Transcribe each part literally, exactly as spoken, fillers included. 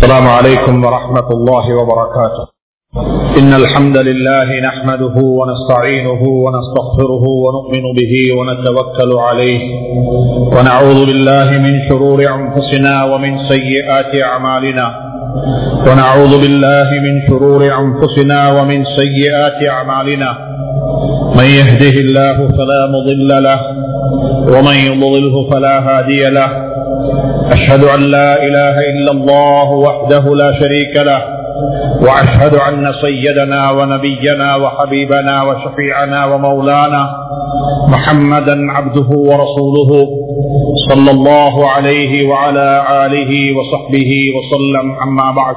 السلام عليكم ورحمة الله وبركاته. إن الحمد لله نحمده ونستعينه ونستغفره ونؤمن به ونتوكل عليه ونعوذ بالله من شرور أنفسنا ومن سيئات أعمالنا ونعوذ بالله من شرور أنفسنا ومن سيئات أعمالنا من يهده الله فلا مضل له ومن يضلله فلا هادي له. أشهد أن لا إله إلا الله وحده لا شريك له وأشهد أن سيدنا ونبينا وحبيبنا وشفيعنا ومولانا محمدا عبده ورسوله صلى الله عليه وعلى آله وصحبه وسلم. أما بعد،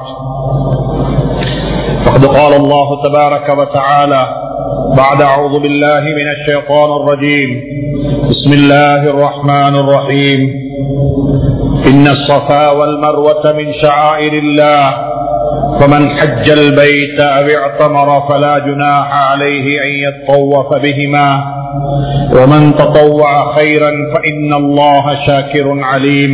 فقد قال الله تبارك وتعالى بعد أعوذ بالله من الشيطان الرجيم: بسم الله الرحمن الرحيم. إن الصفا والمروة من شعائر الله فمن حج البيت أو اعتمر فلا جناح عليه أن يطوف بهما ومن تطوع خيرا فإن الله شاكر عليم.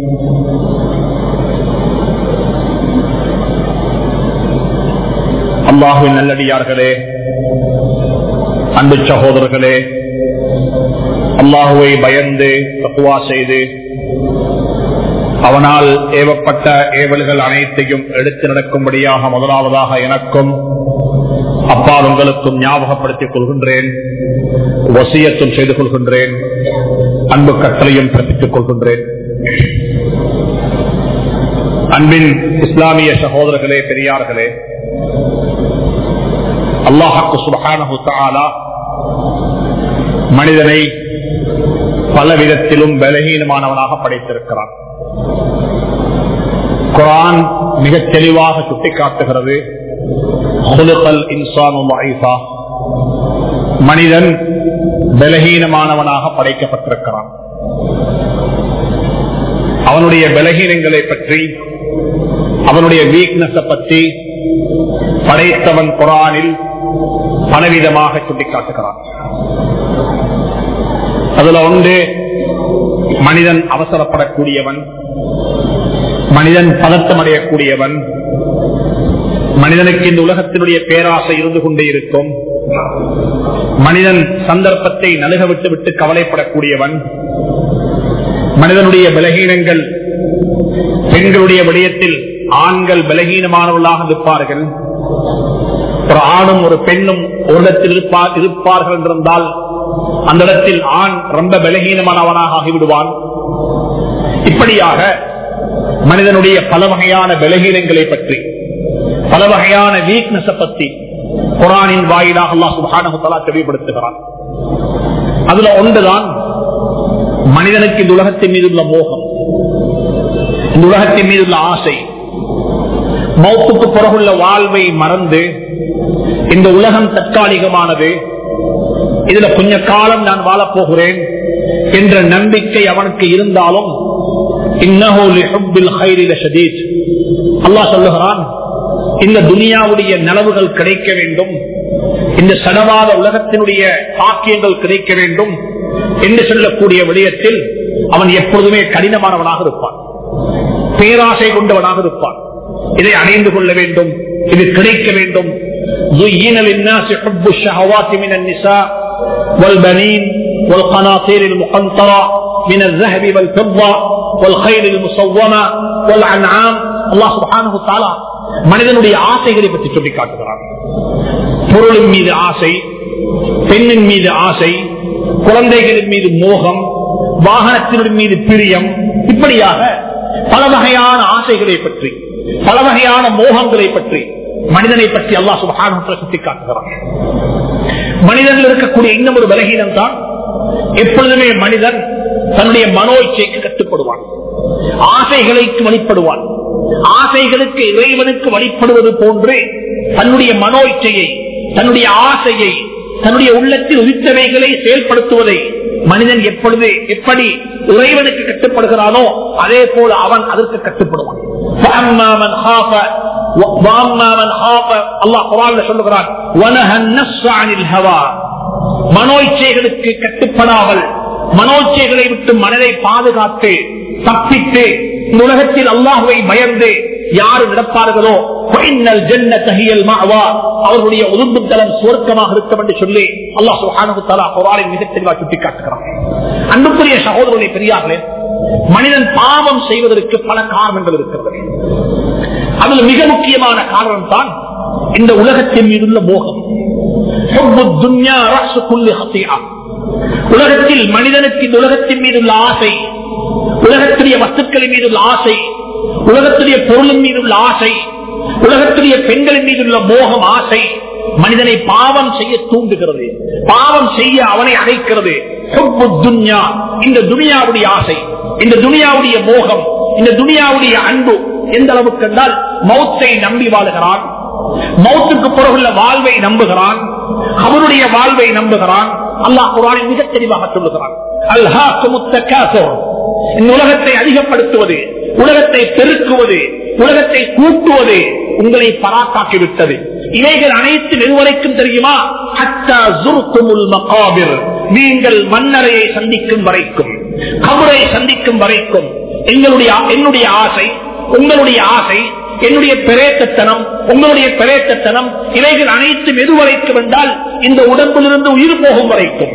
அல்லாஹ்வின் நல்லடியார்களே, அன்பு சகோதரர்களே, அல்லாஹுவை பயந்து தக்வா செய்து அவனால் ஏவப்பட்ட ஏவல்கள் அனைத்தையும் எடுத்து நடக்கும்படியாக முதலாவதாக எனக்கும் அப்பால் உங்களுக்கும் ஞாபகப்படுத்திக் கொள்கின்றேன், வசியத்தும் செய்து கொள்கின்றேன், அன்பு கட்டளையும் பிறப்பித்துக் கொள்கின்றேன். அன்பின் இஸ்லாமிய சகோதரர்களே, பெரியார்களே, அல்லாஹ் சுப்ஹானஹு தஆலா மனிதனை பல விதத்திலும் பலகீனமானவனாக படைத்திருக்கிறான். குர்ஆன் மிக தெளிவாக சுட்டிக்காட்டுகிறது, மனிதன் பலகீனமானவனாக படைக்கப்பட்டிருக்கிறான். அவனுடைய பலகீனங்களை பற்றி, அவனுடைய வீக்னஸை பற்றி படைத்தவன் குர்ஆனில் பலவிதமாக சுட்டிக்காட்டுகிறான். அதுல ஒன்று, மனிதன் அவசரப்படக்கூடியவன், மனிதன் பதட்டம் அடையக்கூடியவன், மனிதனுக்கு இந்த உலகத்தினுடைய பேராசை இருந்து கொண்டே இருக்கும், மனிதன் சந்தர்ப்பத்தை நழுக விட்டு விட்டு கவலைப்படக்கூடியவன், மனிதனுடைய பலகீனங்கள், பெண்களுடைய விடயத்தில் ஆண்கள் பலகீனமானவர்களாக இருப்பார்கள். ஒரு ஆணும் ஒரு பெண்ணும் ஒரு இடத்தில் இருப்பார்கள் என்றிருந்தால் அந்த இடத்தில் ஆண் ரொம்ப பலகீனமானவனாக ஆகிவிடுவான். இப்படியாக மனிதனுடைய பல வகையான பலகீனங்களை பற்றி, பல வகையான வீக்னஸை பற்றி குர்ஆனின் வாயிலாக அல்லாஹ் சுப்ஹானஹு தஆலா தெளிவுபடுத்துகிறான். அதுல ஒன்றுதான் மனிதனுக்கு இந்த உலகத்தின் மீது உள்ள மோகம், இந்த உலகத்தின் மீது உள்ள ஆசை. மௌத்துக்கு பிறகுள்ள வாழ்வை மறந்து இந்த உலகம் தற்காலிகமானது, இதுல கொஞ்ச காலம் நான் வாழப் போகிறேன் என்ற நம்பிக்கை அவனுக்கு இருந்தாலும் அல்லாஹ் சொல்லுகிறான், இந்த துனியாவுடைய நலவுகள் கிடைக்க வேண்டும், இந்த சடவாத உலகத்தினுடைய பாக்கியங்கள் கிடைக்க வேண்டும் என்று சொல்லக்கூடிய விடயத்தில் அவன் எப்பொழுதுமே கடினமானவனாக இருப்பான், பேராசை கொண்டவனாக இருப்பான். இதை அடைந்து கொள்ள வேண்டும், இது கிடைக்க வேண்டும். زين للناس حب الشهوات من النساء والبنين والقناطير المقنطرة من الذهب والفضة والخيل المصومة والأنعام. الله سبحانه وتعالى மனிதனுடைய ஆசைகளை பற்றி சொல்லி காட்டுகிறார். பொருளின் மீது ஆசை, பெண்ணின் மீது ஆசை, குழந்தைகளின் மீது மோகம், வாகனத்தின் மீது பிரியம், இப்படியாக பல வகையான ஆசைகளை பற்றி, பல வகையான மோகங்களை பற்றி மனிதனை பற்றி அல்லாஹ் சுப்ஹானஹு வ தஆலா சுட்டி காட்டுகிறார். மனிதனில் இருக்கக்கூடிய இன்னும் ஒரு பலகீனம் தான், எப்பொழுதுமே மனிதன் தன்னுடைய மனோ இச்சைக்கு கட்டுப்படுவான், ஆசைகளுக்கு வழிபடுவான். ஆசைகளுக்கு இறைவனுக்கு வழிபடுவது போன்று தன்னுடைய மனோ இச்சையை, தன்னுடைய ஆசையை, தன்னுடைய உள்ளத்தில் உதித்தவைகளை செயல்படுத்துவதை மனிதன் எப்பொழுது எப்படி இறைவனுக்கு கட்டுப்படுகிறானோ அதே போல அவன் அதற்கு கட்டுப்படுவான். அல்லாஹ் குர்ஆன்ல சொல்லுகிறான், மனோ இச்சைகளுக்கு கட்டுப்படாமல் மனோச்சைகளை விட்டு மனதை பாதுகாத்து தப்பித்து இந்த உலகத்தில் அல்லாஹ்வை பயந்து யாரு நடப்பார்களோ அவர்களுடைய உதும்புத்தலம் சுவர்க்கமாக இருக்கும் என்று சொல்லி அல்லாஹ் சுப்ஹானஹு வ தஆலா குர்ஆனில் மிக தெளிவாக சுட்டிக்காட்டுகிறார். அன்புக்குரிய சகோதரர்களே, பெரியார்களே, மனிதன் பாவம் செய்வதற்கு பல காரணங்கள் இருக்கிறது. அதில் மிக முக்கியமான காரணம் தான் இந்த உலகத்தின் மீதுள்ள மோகம். உலகத்தில் மனிதனுக்கு இந்த உலகத்தின் மீதுள்ள ஆசை, உலகத்துடைய வஸ்துக்களின் மீதுள்ள ஆசை, உலகத்துடைய பொருளின் மீதுள்ள ஆசை, உலகத்துடைய பெண்களின் மீதுள்ள மோகம், ஆசை மனிதனை பாவம் செய்ய தூண்டுகிறது, பாவம் செய்ய அவனை அழைக்கிறது. இந்த துனியாவுடைய ஆசை, இந்த துனியாவுடைய மோகம், இந்த துனியாவுடைய அன்பு எந்த அளவுக்கு என்றால் மௌத்தை நம்பி வாழுகிறான், மௌத்துக்கு பிறகுள்ள வாழ்வை நம்புகிறான், அவருடைய வாழ்வை நம்புகிறான். அல்லாஹ் குர்ஆனில் மிக தெளிவாக சொல்லுகிறான், அல்ஹாக்குமுத் தகாசுர், இந்த உலகத்தை அதிகப்படுத்துவது, உலகத்தை பெருக்குவது, உலகத்தை கூட்டுவது உங்களை பராக்காக்கிவிட்டது. இவைகள் அனைத்து நிறுவனைக்கும் தெரியுமா? ஹத்தா ஸுர்துமுல் மகாபிர், நீங்கள் மன்னரையை சந்திக்கும் வரைக்கும், கபரை சந்திக்கும் வரைக்கும். எங்களுடைய என்னுடைய ஆசை, உங்களுடைய ஆசை, என்னுடைய பிரேத்தத்தனம், உங்களுடைய பிரேத்தத்தனம், இவைகள் அனைத்தும் எதுவரைக்கும் என்றால் இந்த உடம்பிலிருந்து உயிர் போகும் வரைக்கும்.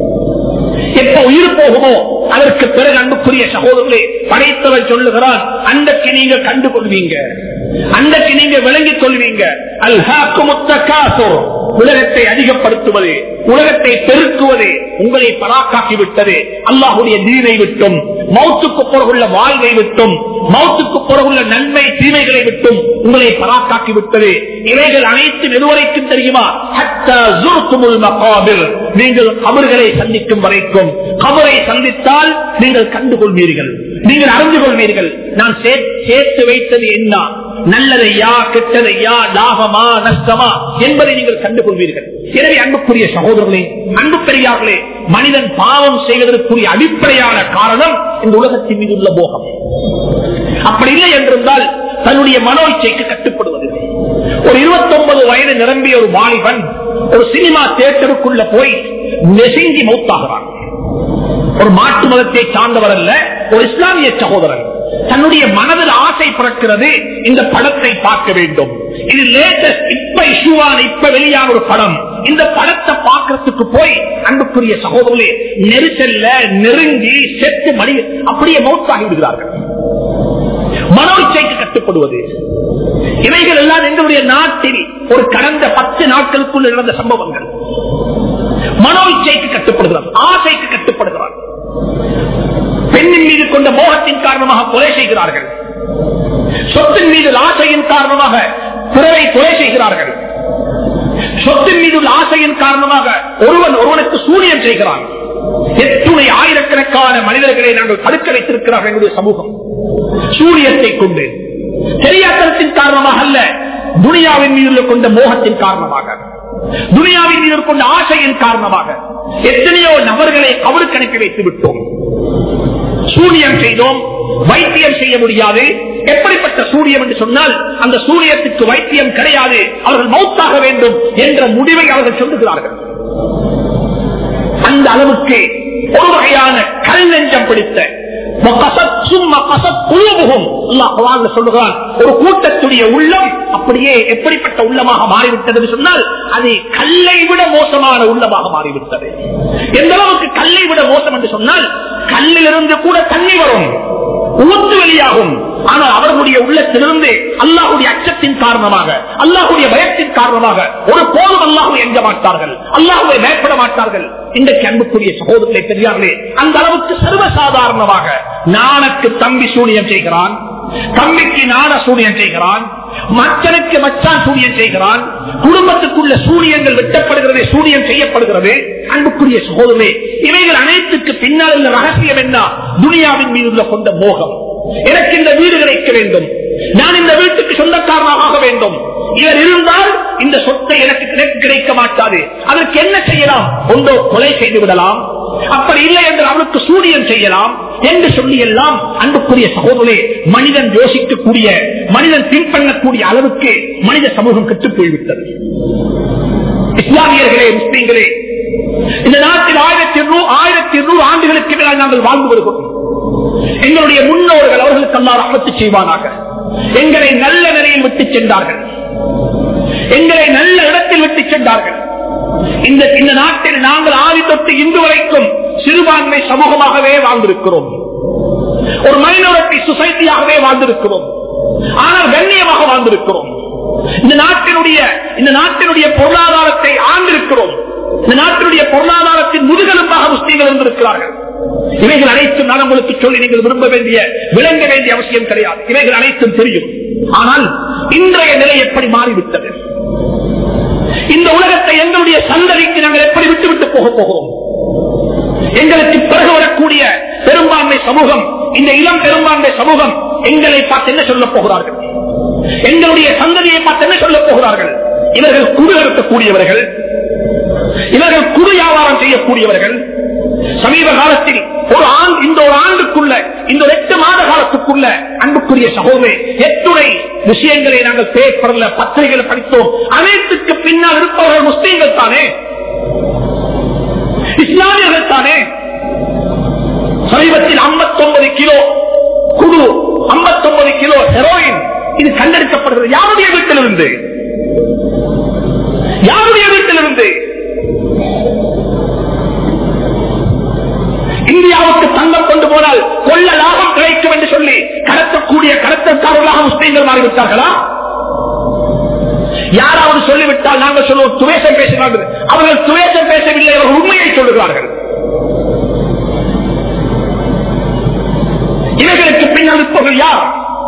எப்ப உயிர் போகுமோ அதற்கு பிறகு அன்புக்குரிய சகோதரர்களே, படைத்தவர் சொல்லுகிறான், அன்றைக்கு நீங்க கண்டு கொள்வீங்க, அன்றைக்கு நீங்க விளங்கிக் கொள்வீங்க. அல்ஹாக்குமுத் தகாசுர், உலகத்தை அதிகப்படுத்துவது, உலகத்தை பெருக்குவது உங்களை பராக்காக்கி விட்டது. அல்லாஹ்வுடைய தீனை விட்டும், மௌத்துக்கு பிறகுள்ள வாழ்வை விட்டும், மௌத்துக்கு பிறகுள்ள நன்மை தீமைகளை விட்டும் உங்களை பராக்காக்கி விட்டது. இவைகள் அனைத்தும் எதுவரைக்கும் தெரியுமா? ஹத்தா ஸுர்துமுல் மகாபிர், நீங்கள் கபர்களை சந்திக்கும் வரைக்கும். கபரை சந்தித்தால் நீங்கள் கண்டுகொள்வீர்கள், நீங்கள் அறிந்து கொள்வீர்கள், நான் சேர்த்து வைத்தது என்ன, நல்லதையா கெட்டதையா, லாபமா நஷ்டமா என்பதை நீங்கள் கண்டுகொள்வீர்கள். எனவே அன்புக்குரிய சகோதரர்களே, அன்பு பெரியார்களே, மனிதன் பாவம் செய்வதற்குரிய அடிப்படையான காரணம் இந்த உலகத்தின் மீது உள்ள மோகம். அப்படி இல்லை என்றிருந்தால் தன்னுடைய மனோ இச்சைக்கு கட்டுப்படுவது. ஒரு இருபத்தி ஒன்பது வயது நிரம்பிய ஒரு வாலிபன் ஒரு சினிமா தியேட்டருக்குள்ள போய் நெசுங்கி மௌத்தாகிறான். ஒரு மாற்று மதத்தை சார்ந்தவர் அல்ல, ஒரு இஸ்லாமிய சகோதரன். தன்னுடைய மனதில் ஆசை பிறக்கிறது, இந்த படத்தை பார்க்க வேண்டும், இது லேட்டஸ்ட், இப்ப இஷ்யூவான, இப்ப வெளியான ஒரு படம், இந்த படத்தை பார்க்கறதுக்கு போய் அன்புக்குரிய சகோதரர்களே, நெரிசல்ல நெருங்கி செத்து மணி அப்படியே மௌத்தாகி விடுகிறார்கள். மனோ இச்சைக்கு கட்டுப்படுவது, இவைகள் எல்லாம் எங்களுடைய நாட்டில் ஒரு கடந்த பத்து நாட்களுக்குள் நடந்த சம்பவங்கள். மனோ இச்சைக்கு கட்டுப்படுகிறார், ஆசைக்கு கட்டுப்படுகிறார். பெண்ணின் மீது கொண்ட மோகத்தின் காரணமாக கொலை செய்கிறார்கள், சொத்தின் மீது ஆசையின் காரணமாக பிறரை கொலை செய்கிறார்கள், சொத்தின் மீது ஆசையின் காரணமாக ஒருவன் ஒருவனுக்கு சூனியம் செய்கிறான். எத்துணை ஆயிரக்கணக்கான மனிதர்களை நாங்கள் தடுக்க வைத்திருக்கிறார்கள் எங்களுடைய சமூகம். சூரியத்தை கொண்டு தெரியாதத்தின் காரணமாக அல்ல, துனியாவின் மீது கொண்ட மோகத்தின் காரணமாக, துனியாவின் மீது கொண்ட ஆசையின் காரணமாக எத்தனையோ நபர்களை கபருக்கு அனுப்பி வைத்து விட்டோம். சூனியம் செய்தோம், வைத்தியம் செய்ய முடியாது. எப்படிப்பட்ட சூரியம் என்று சொன்னால் அந்த சூரியத்துக்கு வைத்தியம் கிடையாது, அவர்கள் மௌத்தாக வேண்டும் என்ற முடிவை அவர்கள் சொல்லுகிறார்கள். அந்த அளவுக்கு ஒரு வகையான கல் நெஞ்சம் பிடித்த ஒரு கூட்டத்துடைய உள்ளம் அப்படியே எப்படிப்பட்ட உள்ளமாக மாறிவிட்டது சொன்னால் அது கல்லை விட மோசமான உள்ளமாக மாறிவிட்டது. எந்த அளவுக்கு கல்லை விட மோசம் என்று சொன்னால் கல்லிலிருந்து கூட தண்ணி வரும், ஊத்து வெளியாகும். ஆனால் அவர்களுடைய உள்ளத்திலிருந்து அல்லாஹ்வுடைய அச்சத்தின் காரணமாக, அல்லாஹ்வுடைய பயத்தின் காரணமாக ஒரு போதும் அல்லாஹ்வை எஞ்ச மாட்டார்கள், அல்லாஹ்வை பயப்பட மாட்டார்கள். இன்றைக்கு அன்புக்குரிய சகோதரர்களை, பெரியார்களே, அந்த அளவுக்கு சர்வசாதாரணமாக நானுக்கு தம்பி சூனியம் செய்கிறான், தம்பிக்கு நாட சூனியம் செய்கிறான், மச்சனுக்கு மச்சான் சூனியம் செய்கிறான், குடும்பத்துக்குள்ள சூனியங்கள் வெட்டப்படுகிறது, சூனியம் செய்யப்படுகிறது. அன்புக்குரிய சகோதரர்களே, இவைகள் அனைத்துக்கு பின்னால் உள்ள ரகசியம் என்ன? துனியாவின் மீது உள்ள கொண்ட மோகம். எனக்கு இந்த வீடு கிடைக்க வேண்டும், நான் இந்த வீட்டுக்கு சொந்தக்காரனாக ஆக வேண்டும், இவர் இருந்தால் இந்த சொத்தை எனக்கு கிடைக்க மாட்டாது. அதற்கு என்ன செய்யலாம்? ஒன்றோ கொலை செய்து விடலாம், அப்படி இல்லை என்று அவனுக்கு சூனியம் செய்யலாம் என்று சொல்லி எல்லாம் அன்புக்குரிய சகோதரே, மனிதன் யோசிக்கக்கூடிய, மனிதன் பின்பற்றக்கூடிய அளவுக்கு மனித சமூகம் கெட்டுப் போய்விட்டது. இஸ்லாமியர்களே, முஸ்லீம்களே, இந்த நாட்டில் ஆயிரத்தி இருநூறு ஆயிரத்தி இருநூறு ஆண்டுகளுக்கு மேலாக நாங்கள் வாழ்ந்து வருகிறோம். எங்களுடைய முன்னோர்கள் அவர்களுக்கு அல்லாஹ் ரஹ்மத்து செய்வானாக. எங்களை நல்ல நிலையில் விட்டு சென்றார்கள், எங்களை நல்ல இடத்தில் விட்டு சென்றார்கள். இந்த இந்த நாட்டில் நாங்கள் ஆதி தொட்டு இன்று வரைக்கும் சிறுபான்மை சமூகமாகவே வாழ்ந்திருக்கிறோம், ஒரு மைனாரிட்டி சொசைட்டியாகவே வாழ்ந்திருக்கிறோம். ஆனால் கண்ணியமாக வாழ்ந்திருக்கிறோம். இந்த நாட்டினுடைய இந்த நாட்டினுடைய பொருளாதாரத்தை ஆண்டிருக்கிறோம். இந்த நாட்டினுடைய பொருளாதாரத்தின் முதுகெலும்பாக முஸ்லீம்கள் இருந்திருக்கிறார்கள். இவைகள் அனைத்தும் நான் உங்களுக்கு சொல்லி நீங்கள் விரும்ப வேண்டிய விளங்க வேண்டிய அவசியம் கிடையாது. இவைகள் அனைத்தும் தெரியும். ஆனால் இன்றைய நிலை எப்படி மாறிவிட்டது? இந்த உலகத்தை எங்களுடைய சந்ததிக்கு நாங்கள் எப்படி விட்டு விட்டு போக போகிறோம்? எங்களுக்கு பிறகு வரக்கூடிய பெரும்பான்மை சமூகம், இந்த இளம் பெரும்பான்மை சமூகம் எங்களை பார்த்து என்ன சொல்ல போகிறார்கள்? எங்களுடைய சந்ததியை பார்த்து என்ன சொல்ல போகிறார்கள்? இவர்கள் குழு எடுக்கக்கூடியவர்கள், இவர்கள் குழு வியாபாரம் செய்யக்கூடியவர்கள். சமீப காலத்தில் ஒரு ஆண்டு, இந்த ஒரு ஆண்டுக்குள்ள, இந்த எட்டு மாத காலத்துக்குள்ள அன்புக்குரிய சகோதரே, எத்துணை விஷயங்களை நாங்கள் பேப்பர்ல பத்திரிகைகளை படித்தோம். அனைத்துக்கு பின்னால் இருப்பவர்கள் முஸ்லீம்கள் தானே, இஸ்லாமியர்கள் தானே. சமீபத்தில் ஐம்பத்தி ஒன்பது கிலோ குழு, ஐம்பத்தி ஒன்பது கிலோ ஹெரோயின் இது கண்டெடுக்கப்படுகிறது. யாருடைய வீட்டிலிருந்து? யாருடைய வீட்டிலிருந்து? இந்தியாவுக்கு தங்கம் கொண்டு போனால் கொள்ள லாபம் கிடைக்கும் என்று சொல்லி கடத்தக்கூடிய கடத்தக்காரர்களாக முஸ்லீம்கள் மாறிவிட்டார்களா? யாராவது சொல்லிவிட்டால் நாங்கள் சொல்லுவோம் துவேஷம் பேசுகிறார்கள். அவர்கள் துவேஷம் பேசவில்லை, அவர்கள் உண்மையை சொல்லுகிறார்கள். இவர்களுக்கு பின்னால் இருப்பவர்கள் யார்?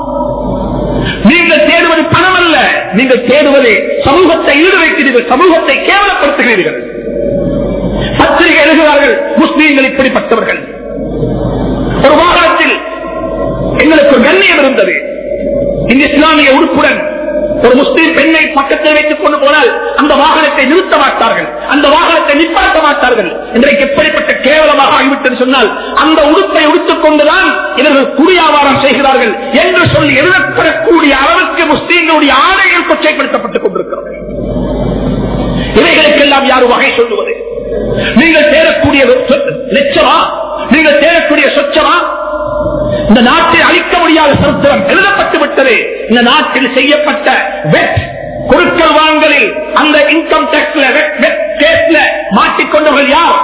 நீங்கள் தேடுவது பணம் அல்ல, நீங்கள் தேடுவது சமூகத்தை ஈடு வைக்கிறீர்கள், சமூகத்தை கேவலப்படுத்துகிறீர்கள். பத்திரிகை எழுதுகிறார்கள் முஸ்லீம்கள் இப்படிப்பட்டவர்கள். ஒரு வாகனத்தில் எங்களுக்கு ஒரு கண்ணியம் இருந்தது. இந்த இஸ்லாமிய உறுப்புடன் ஒரு முஸ்லீம் பெண்ணை பக்கத்தில் வைத்துக் கொண்டு போனால் அந்த வாகனத்தை நிறுத்த மாட்டார்கள், அந்த வாகனத்தை நிப்பாட்ட மாட்டார்கள். இன்றைக்கு எப்படிப்பட்ட கேவலமாக ஆகிவிட்டது சொன்னால், அந்த உடுப்பை உடுத்துக் கொண்டுதான் இவர்கள் குடியாவாரம் செய்கிறார்கள் என்று சொல்லி எழுதப்படக்கூடிய அளவுக்கு முஸ்லீம்களுடைய ஆடைகள் கொச்சைப்படுத்தப்பட்டுக் கொண்டிருக்கிறது. இவைகளுக்கெல்லாம் யாரும் வகை சொல்லுவது? நீங்கள் தேடக்கூடிய லட்சமா, நீங்கள் தேடக்கூடிய சொச்சமா? இந்த நாட்டை அழிக்க முடியாத சரித்திரம் எழுதப்பட்டு விட்டது. இந்த நாட்டில் செய்யப்பட்ட வெட் கொடுக்கல் வாங்கலில் அந்த இன்கம் டாக்ஸ்ல மாட்டிக்கொண்டவர்கள் யார்?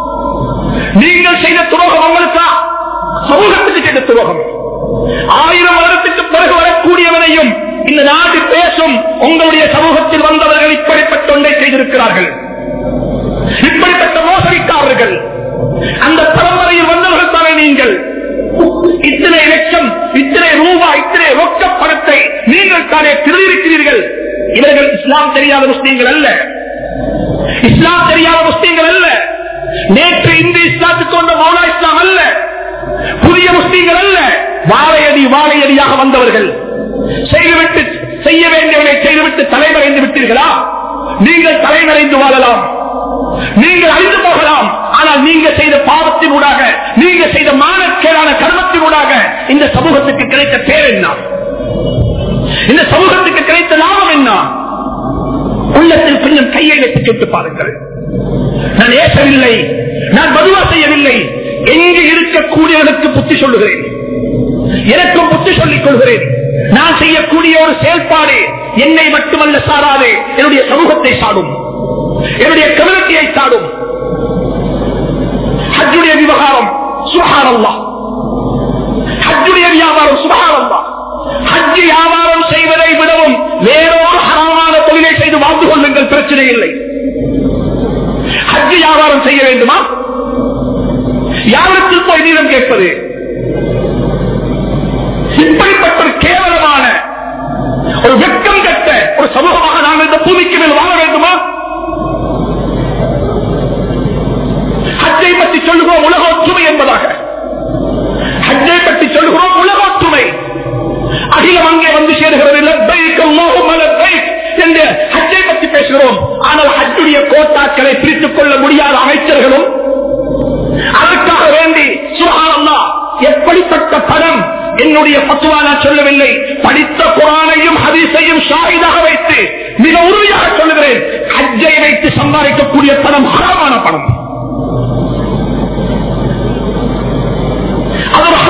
நீங்கள் செய்த துரோகம் உங்களுக்கா? சமூகத்துக்கு செய்த துரோகம். ஆயிரம் வருடத்துக்கு பிறகு வரக்கூடியவனையும் இந்த நாடு பேசும், உங்களுடைய சமூகத்தில் வந்தவர்கள் இப்படிப்பட்ட ஒன்றை செய்திருக்கிறார்கள், இப்படிப்பட்ட மோசடிக்காரர்கள். அந்த பரம்பரையில் வந்தவர்கள் தானே நீங்கள். இத்தனை லட்சம், இத்தனை ரூபாய், இத்தனை ரொக்க பணத்தை நீங்கள் தானே திருடியிருக்கிறீர்கள். இவர்கள் இஸ்லாம் தெரியாத முஸ்லீம்கள் அல்ல, இஸ்லாம் தெரியாத முஸ்லீம்கள் அல்ல. நேற்று இந்து இஸ்லாத்துக்கு வந்த மௌலா இஸ்லாம் அல்ல, புதிய முஸ்லீம்கள் அல்ல. வாழையடி வாழையடியாக வந்தவர்கள். செய்துவிட்டு செய்ய வேண்டியவனை செய்துவிட்டு தலைமறைந்து விட்டீர்களா? நீங்கள் தலைமறைந்து வாழலாம், நீங்கள் அழிந்து போகலாம். ஆனால் நீங்க செய்த பாவத்தின் ஊடாக, நீங்க செய்த மானக்கேடான கர்மத்தின் ஊடாக இந்த சமூகத்துக்கு கிடைத்த பேர் என்ன? இந்த சமூகத்துக்கு கிடைத்த லாபம் என்ன? உள்ளத்தில் கொஞ்சம் கையை வைத்து கேட்டு பாருங்கள். நான் ஏசவில்லை, நான் பதுவா செய்யவில்லை. எங்கு இருக்கக்கூடியவனுக்கு புத்தி சொல்லுகிறேன், எனக்கும் புத்தி சொல்லிக் கொள்கிறேன். நான் செய்யக்கூடிய ஒரு செயல்பாடு என்னை மட்டுமல்ல சாராது, என்னுடைய சமூகத்தை சாடும், என்னுடைய கம்யூனிட்டியை சாடும். ஹஜ்ஜுடைய விவகாரம் சுப்ஹானல்லாஹ், ஹஜ்ஜுடைய வியாபாரம் சுப்ஹானல்லாஹ். ஹஜ் வியாபாரம் செய்வதை விடவும் வேறொரு ஹராமான தொழிலை செய்து வாழ்ந்து கொள்ளுங்கள், பிரச்சனை இல்லை. ஹஜ் வியாபாரம் செய்ய வேண்டுமா? யாருக்கு போய் நீளம் கேட்பது? இப்படிப்பட்ட ஒரு கேவலமான ஒரு வெட்கம் கட்ட ஒரு சமூகமாக நாம் இந்த பூமிக்கு மேல் வாழ வேண்டுமா? ஹஜ்ஜை பற்றி சொல்லுகிறோம் உலக ஒற்றுமை என்பதாக, ஹஜ்ஜை பற்றி சொல்லுகிறோம் உலக ஒற்றுமை. அகிலம் அங்கே வந்து சேருகிறது, லப்பைக் அல்லாஹும்ம லப்பைக் என்று ஹஜ்ஜை பற்றி பேசுகிறோம். ஆனால் ஹஜ்ஜுடைய கோட்டாக்களை பிரித்துக் கொள்ள முடியாத அமைச்சர்களும் அதற்காக வேண்டி சுப்ஹானல்லாஹ் எப்படிப்பட்ட பணம். என்னுடைய பத்துவா நான் சொல்லவில்லை, படித்த குர்ஆனையும் ஹதீஸையும் ஷாஹிதாக வைத்து மிக உறுதியாக சொல்லுகிறேன், ஹஜ்ஜை வைத்து சம்பாதிக்கக்கூடிய பணம் ஹராமான பணம். அது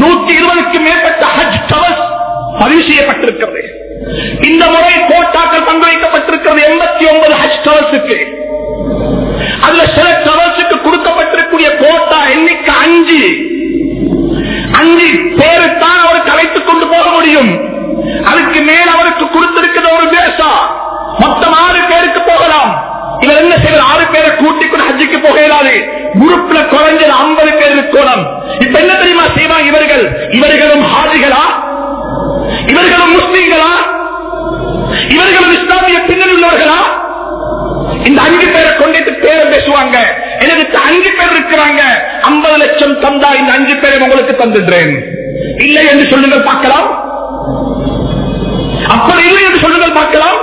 நூற்றி இருபதுக்கு மேற்பட்ட ஹஜ் டவர்ஸ் பதிவு செய்யப்பட்டிருக்கிறது. இந்த முறை கோட்டாக்கள் பங்கு வைக்கப்பட்டிருக்கிறது எண்பத்தி ஒன்பது ஹஜ் டவர்ஸுக்கு. அதுல சில டவர்ஸுக்கு கொடுக்கப்பட்டிருக்கூடிய கோட்டா எண்ணிக்கை அஞ்சு அஞ்சு பேருத்தான் அவருக்கு அழைத்துக் கொண்டு போக முடியும். அதுக்கு மேல் அவருக்கு கொடுத்திருக்கிற ஒரு பேசா மொத்தம் ஆறு பேருக்கு போகலாம். இவர் என்ன செய்வது? ஆறு பேரை கூட்டிக் கொண்டு ஹஜ்ஜுக்கு போக இயலாது. குரூப்ல குறைஞ்சது ஐம்பது பேர் இருக்கணும். இப்ப என்ன தெரியுமா செய்வாங்க இவர்கள்? இவர்களும் ஹாஜிகளா? இவர்களும் முஸ்லீம்களா? இவர்களும் இஸ்லாமிய பின்னணி உள்ளவர்களா? இந்த அஞ்சு பேரை கொண்டு பேரை பேசுவாங்க. எனக்கு அஞ்சு பேர் இருக்கிறாங்க, ஐம்பது லட்சம் தந்தா இந்த அஞ்சு பேரை உங்களுக்கு தந்துடுறேன். இல்லை என்று சொல்லுங்கள் பார்க்கலாம். அப்படி இல்லை என்று சொல்லுங்கள் பார்க்கலாம்.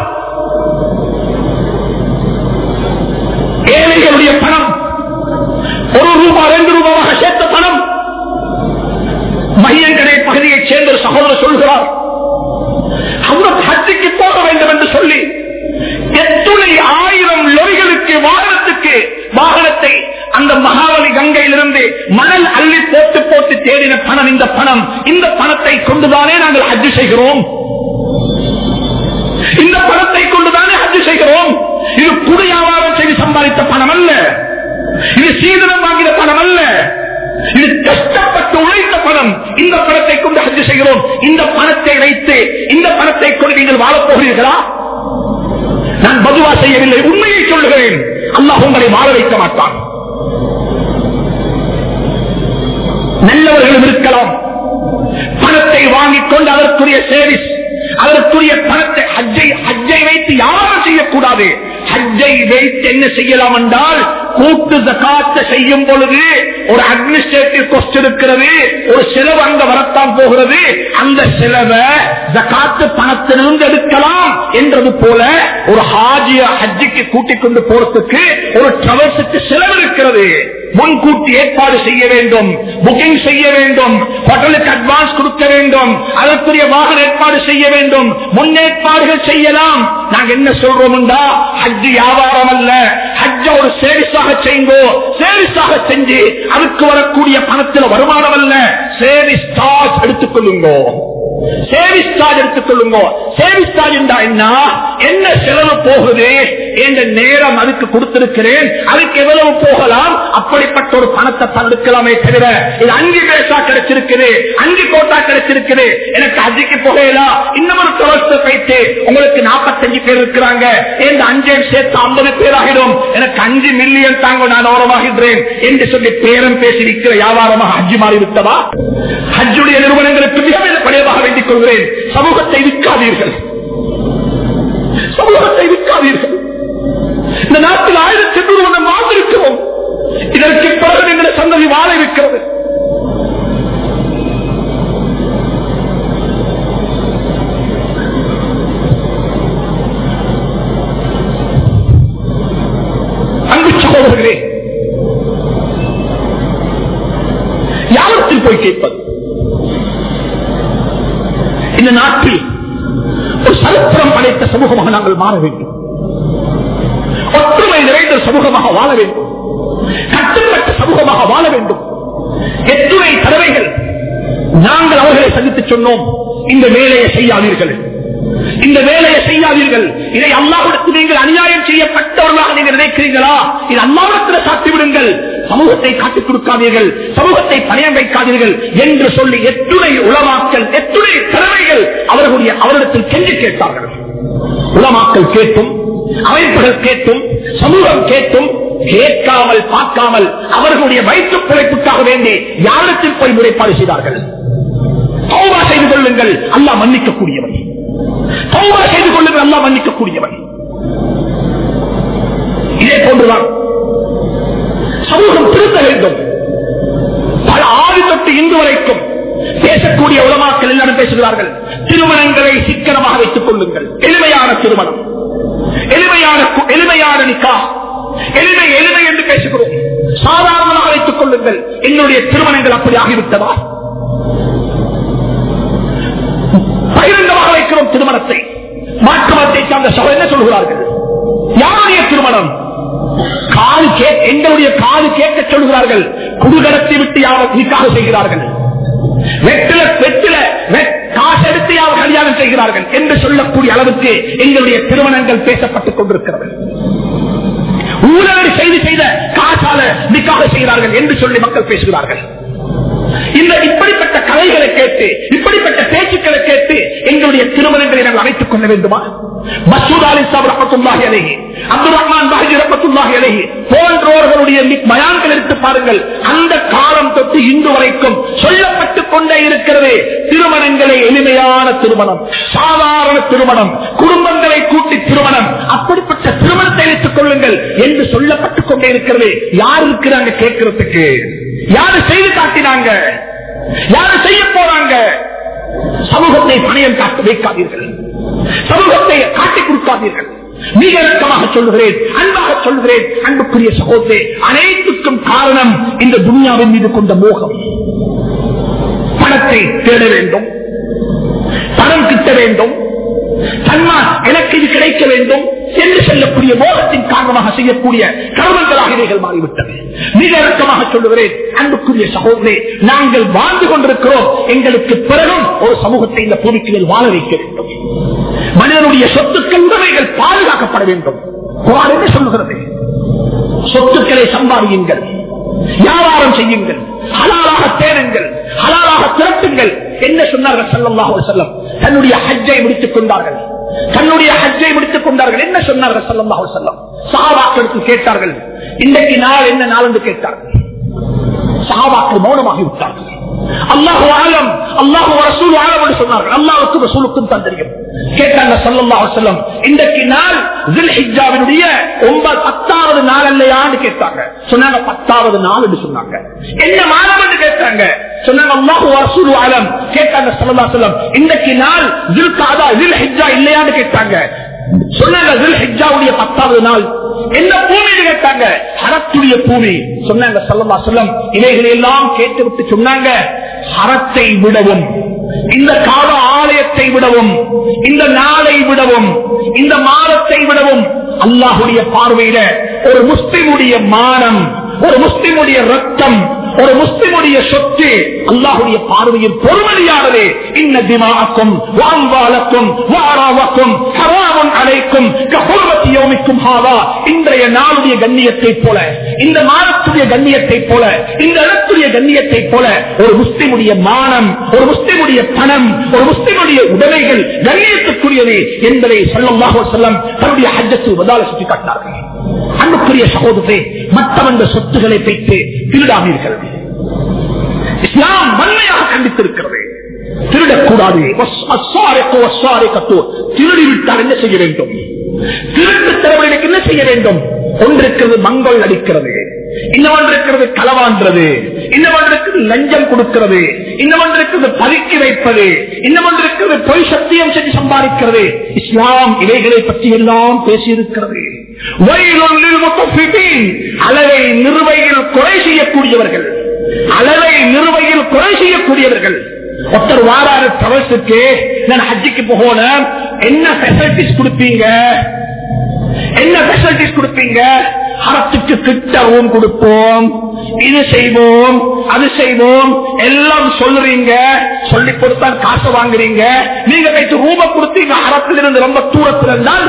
ஏழைகளுடைய பணம், ஒரு ரூபாய் ரெண்டு ரூபாயாக சேர்த்த பணம். மையங்கடை பகுதியைச் சேர்ந்த ஒரு சகோதரர் சொல்கிறார், அவர் ஹஜ்ஜுக்கு போக வேண்டும் என்று சொல்லி எத்துணை ஆயிரம் லொரிகளுக்கு வாகனத்துக்கு வாகனத்தை அந்த மகாவலி கங்கையிலிருந்து மணல் அள்ளி போட்டு போட்டு தேடின பணம் இந்த பணம். இந்த பணத்தை கொண்டுதானே நாங்கள் ஹஜ் செய்கிறோம். இந்த பணத்தை கொண்டுதானே ஹஜ் செய்கிறோம். இது குடி வியாபாரம் செய்து சம்பாதித்த பணம் அல்ல. இது சீதனம் வாங்கின பணம் அல்ல. இது கஷ்டப்பட்டு உழைத்த பணம். இந்த பணத்தை கொண்டு ஹஜ் செய்கிறோம். இந்த பணத்தை வைத்து இந்த பணத்தை கொண்டு நீங்கள் வாழப் போகிறீர்களா? நான் பதுவா செய்யவில்லை, உண்மையை சொல்லுகிறேன். அல்லாஹ் உங்களை வாழ வைக்க மாட்டான். நல்லவர்களும் இருக்கலாம். பணத்தை வாங்கிக் கொண்டு அதற்குரிய சேவிஸ், அதற்குரிய பணத்தை ஹஜ்ஜை ஹஜ்ஜை வைத்து யாரும் செய்யக்கூடாது. ஹஜ்ஜை வைத்து என்ன செய்யலாம் என்றால், கூட்டு ஜகாத்தை செய்யும் பொழுது ஒரு அட்மினிஸ்ட்ரேட்டிவ் காஸ்ட் இருக்கிறது, ஒரு செலவு அங்க வரத்தான் போகிறது. அந்த செலவை ஜகாத்து பணத்திலிருந்து எடுக்கலாம் என்றது போல ஒரு ஹாஜிய ஹஜ்ஜுக்கு கூட்டிக் கொண்டு போறதுக்கு ஒரு டிராவல்ஸுக்கு செலவு இருக்கிறது. முன்கூட்டி ஏற்பாடு செய்ய வேண்டும், புக்கிங் செய்ய வேண்டும், ஹோட்டலுக்கு அட்வான்ஸ் கொடுக்க வேண்டும், அதற்குரிய வாகன ஏற்பாடு செய்ய வேண்டும், முன்னேற்பாடுகள் செய்யலாம். நாங்க என்ன சொல்றோம்? ஹஜ் வியாபாரம் அல்ல, ஹஜ் ஒரு சேவிஸாக செய்யுங்கோ. சேவிஸாக செஞ்சு அதுக்கு வரக்கூடிய பணத்தில் வருமானம் அல்ல, சேவிஸ் சார்ஜ் எடுத்துக் கொள்ளுங்கோ. சேவிஸ் சார்ஜ் எடுத்துக் கொள்ளுங்கோ. சேவிஸ் சார்ஜ் என்றா என்ன? என்ன செலவு போகுது என்ற நேரம் அதுக்கு கொடுத்திருக்கிறேன், அதுக்கு எவ்வளவு போகலாம், அப்படிப்பட்ட ஒரு பணத்தை தடுக்கலாமே தவிர இது அஞ்சு பேசா கிடைச்சிருக்குது, அஞ்சு கோட்டா கிடைச்சிருக்குது, எனக்கு ஹஜ்ஜுக்கு போகலாம், இன்னொரு தொழில் வைத்து உங்களுக்கு நாற்பத்தஞ்சு பேர் இருக்கிறாங்க, இந்த அஞ்சு சேர்த்து ஐம்பது பேர் ஆகிடும், எனக்கு அஞ்சு மில்லியன் தாங்க நான் ஓரமாகின்றேன் என்று சொல்லி பேரம் பேசி நிற்கிற வியாபாரமாக ஹஜ்ஜு மாறி விட்டதா? ஹஜ்ஜுடைய நிறுவனங்களுக்கு மிக மிக பணியமாக வேண்டிக் கொள்கிறேன், சமூகத்தை விற்காதீர்கள், சமூகத்தை விற்காதீர்கள். இந்த நாட்டில் ஆயிரத்தி எண்ணூறு ஒன்று வாழ்ந்திருக்கிறோம். இதற்கு பிறகு எங்களை சந்ததி வாழ இருக்கிறது. அன்பு சகோதரர்களே, யாரத்தில் போய் கேட்பது? இந்த நாட்டில் ஒரு சரித்திரம் படைத்த சமூகமாக நாங்கள் மாற வேண்டும், ஒற்றுமை நிறைந்த சமூகமாக வாழ வேண்டும், கட்டுப்பட்ட சமூகமாக வாழ வேண்டும். எத்துணை தடவைகள் நாங்கள் அவர்களை சந்தித்து சொன்னோம், இந்த வேலையை செய்யாதீர்கள், இந்த வேலையை செய்யாதீர்கள், இதை அல்லாஹ்விடத்தில் நீங்கள் அநியாயம் செய்யப்பட்டவர்களாக நீங்கள் நினைக்கிறீர்களா? இது அல்லாஹ்விடத்தில் சாத்தி விடுங்கள், சமூகத்தை காட்டிக் கொடுக்காதீர்கள், சமூகத்தை பணியம் வைக்காதீர்கள் என்று சொல்லி எத்துணை உலமாக்கள், எத்துணை தலைமைகள் அவர்களுடைய அவரிடத்தில் கெஞ்சி கேட்டார்கள். உலமாக்கள் கேட்டும், அமைப்புகள் கேட்டும், சமூகம் கேட்டும், கேட்காமல் பார்க்காமல் அவர்களுடைய வயிற்று பிழைப்புக்காக வேண்டி யாரிடத்தில் போய் முறைப்பாடு செய்தார்கள். தௌபா செய்து கொள்ளுங்கள், அல்லாஹ் மன்னிக்கக்கூடியவன். தௌபா செய்து கொள்ளுங்கள், அல்லாஹ் மன்னிக்கக்கூடியவன். இதே போன்றுதான் சமூகம் திருத்த வேண்டும். பல ஆறு தொட்டு இன்று வரைக்கும் பேசக்கூடிய உலமாக்கள் எல்லாரும் பேசுகிறார்கள், திருமணங்களை சிக்கனமாக வைத்துக் கொள்ளுங்கள், எளிமையான திருமணம், எளிமையான எளிமையான நிக்கா, எளிமை எளிமை என்று பேசுகிறோம், சாதாரணமாக வைத்துக் கொள்ளுங்கள். என்னுடைய திருமணங்கள் அப்படி ஆகிவிட்டதா? பகிரங்கமாக வைக்கிறோம் திருமணத்தை. மாற்று மதத்தை சார்ந்த சகோதரர் என்ன சொல்கிறார்கள்? யாருடைய திருமணம்? காது கேட்க, எங்களுடைய காது கேட்க சொல்கிறார்கள், குடுகடத்தை விட்டு யாரும் நிக்காக செய்கிறார்கள். வெற்றில வெற்றில காசு எடுத்து யார் கல்யாணம் செய்கிறார்கள் என்று சொல்லக்கூடிய அளவுக்கு எங்களுடைய திருமணங்கள் பேசப்பட்டுக் கொண்டிருக்கிறது. ஊழலை செய்து செய்த காசால நிக்காக செய்கிறார்கள் என்று சொல்லி மக்கள் பேசுகிறார்கள். இந்த இப்படிப்பட்ட கதைகளை கேட்டு இப்படிப்பட்ட பேச்சுக்களை கேட்டு எங்களுடைய திருமணங்களை நாங்கள் அமைத்துக் கொள்ள வேண்டுமா? மசூத் அலி சாப் ரஹ்மத்துல்லாஹி அலைஹி, அப்துல் ரஹ்மான் பாஹி ரஹ்மத்துல்லாஹி அலைஹி போன்றவர்களுடைய பயான்கள் எடுத்து பாருங்கள். அந்த காலம் தொட்டு இன்று வரைக்கும் சொல்லப்பட்டுக் கொண்டே இருக்கிறது. திருமணங்களை எளிமையான திருமணம், சாதாரண திருமணம், குடும்பங்களை கூட்டி திருமணம், அப்படிப்பட்ட திருமணத்தை வைத்துக் கொள்ளுங்கள் என்று சொல்லப்பட்டுக் கொண்டே இருக்கிறது. யார் இருக்கிறாங்க கேட்கறதுக்கு? யாரு செய்து காட்டினாங்க? யாரு செய்ய போறாங்க? சமூகத்தை பணியம் காட்டு வைக்காதீர்கள், சமூகத்தை காட்டிக் கொடுக்காதீர்கள். மிக இறக்கமாக சொல்லுகிறேன், அன்பாக சொல்லுகிறேன், அன்புக்குரிய சகோதரே, அனைத்துக்கும் காரணம் இந்த துன்யாவின் மீது கொண்ட மோகம். பணத்தை தேட வேண்டும், பணம் கிட்ட வேண்டும், தன்மா எனக்கு இது கிடைக்க வேண்டும் என்று சொல்லக்கூடிய மோகத்தின் காரணமாக செய்யக்கூடிய கர்மங்களாக இவைகள் மாறிவிட்டது. மிக இறக்கமாக சொல்லுகிறேன், அன்புக்குரிய சகோதரே, நாங்கள் வாழ்ந்து கொண்டிருக்கிறோம். எங்களுக்கு பிறகும் ஒரு சமூகத்தை இந்த பூமிக்கு வாழ வைக்க வேண்டும். மனிதனுடைய சொத்துக்கள் உரிமைகள் பாதுகாக்கப்பட வேண்டும். குர்ஆன் என்ன சொல்லுகிறது? சொத்துக்களை சம்பாதியுங்கள், வியாபாரம் செய்யுங்கள், ஹலாலாக தேடுங்கள், ஹலாலாக திரட்டுங்கள். என்ன சொன்னார்கள் ஸல்லல்லாஹு அலைஹி வஸல்லம்? தன்னுடைய ஹஜ்ஜை முடித்துக் கொண்டார்கள், தன்னுடைய ஹஜ்ஜை முடித்துக் கொண்டார்கள். என்ன சொன்னார்கள் ஸல்லல்லாஹு அலைஹி வஸல்லம்? சஹாபாக்களுக்கு கேட்டார்கள், இன்றைக்கு நாள் என்ன நாள் என்று கேட்டார்கள். சஹாபாக்கள் மௌனமாகி விட்டார்கள். அல்லாஹு ஆலம், அல்லாஹு ரசூல் ஆலம் என்று சொன்னார்கள். அல்லாஹ்வுக்கும் ரசூலுக்கும் தான் தெரியும். கேட்டாங்க ஸல்லல்லாஹு அலைஹி வஸல்லம், இன்றைக்கு நாள் ஸுல்ஹிஜ்ஜாவினுடைய ஒன்பது பத்தாவது நாள் இல்லையான்னு கேட்டாங்க. சொன்னாங்க பத்தாவது நாள் என்று சொன்னாங்க. என்ன மாதம் என்று கேட்டாங்க. சொன்னாங்க அல்லாஹு ரசூல் ஆலம். கேட்டாங்க ஸல்லல்லாஹு அலைஹி வஸல்லம், இன்றைக்கு நாள் ஸுல்காதா ஸுல்ஹிஜ்ஜா இல்லையான்னு கேட்டாங்க. சொன்னாங்க ஸுல்ஹிஜ்ஜாவுடைய பத்தாவது நாள். என்ன பூமி கேட்டாங்க? ஹரத்துடைய பூமி. சொன்னாங்க ஸல்லல்லாஹு அலைஹி வஸல்லம், இவைகளை எல்லாம் கேட்டுவிட்டு சொன்னாங்க, ஹரத்தை விடவும், இந்த கால ஆலயத்தை விடவும், இந்த நாளை விடவும், இந்த மாதத்தை விடவும் அல்லாஹுடைய பார்வையில ஒரு முஸ்லிமுடைய மானம், ஒரு முஸ்லிமுடைய ரத்தம், ஒரு முஸ்லிமுடைய சொத்து அல்லாஹுடைய பார்வையில் பொறுமதியானது. இன்ன திமாஅக்கும் வஅம்வாலக்கும் வஅராவக்கும் ஹராமுன் அலைக்கும் கஹுர்மத்தி யௌமிக்கும் ஹாதா. இன்றைய நாளுடைய கண்ணியத்தை போல, இந்த மாதத்துடைய கண்ணியத்தை போல, இந்த இடத்துடைய கண்ணியத்தை போல ஒரு முஸ்லிமுடைய மானம், ஒரு முஸ்லிமுடைய பணம், ஒரு முஸ்லிமுடைய உடைமைகள் கண்ணியத்துக்குரியது என்பதை ஸல்லல்லாஹு அலைஹி வஸல்லம் தன்னுடைய ஹஜ்ஜத்துல் வதால சுட்டி காட்டினார்கள். அன்புக்குரிய சகோதரரே, மற்றவந்த சொத்துக்களை வைத்து திருடாதீர்கள். இஸ்லாம் வன்மையாக கண்டித்திருக்கிறது. திருடக்கூடாது. திருடிவிட்டால் என்ன செய்ய வேண்டும்? திருட்டு தலைவர்களுக்கு என்ன செய்ய வேண்டும்? ஒன்றிருக்கிறது மங்கல் அடிக்கிறது, இன்னொன்று இருக்கிறது களவான்றது, இன்னொன்று இருக்கிறது லஞ்சம் கொடுக்கிறது, இன்னொன்று இருக்கிறது பதுக்கி வைப்பது, இன்னொன்று இருக்கிறது பொய் சத்தியம் செஞ்சு சம்பாதிக்கிறது. இஸ்லாம் இவைகளை பற்றி எல்லாம் பேசியிருக்கிறது. அளவை நிறுவையில் குறை செய்யக்கூடியவர்கள், அளவை நிறுவையில் குறை செய்யக்கூடியவர்கள். ஒருத்தர் வாராரு பிரவேசத்துக்கு, நான் ஹஜ்ஜிக்கு போகணும், என்ன ஃபெசிலிட்டிஸ் கொடுப்பீங்க, என்ன ஃபெசிலிட்டிஸ் கொடுப்பீங்க? ஹரத்துக்கு கிட்ட ரூம் கொடுப்போம், இது செய்வோம், அது செய்வோம், எல்லாம் சொல்றீங்க. சொல்லி கொடுத்தா காசு வாங்குறீங்க. நீங்க வைத்து ரூப கொடுத்தீங்க, ஹரத்திலிருந்து ரொம்ப தூரத்தில் இருந்தால்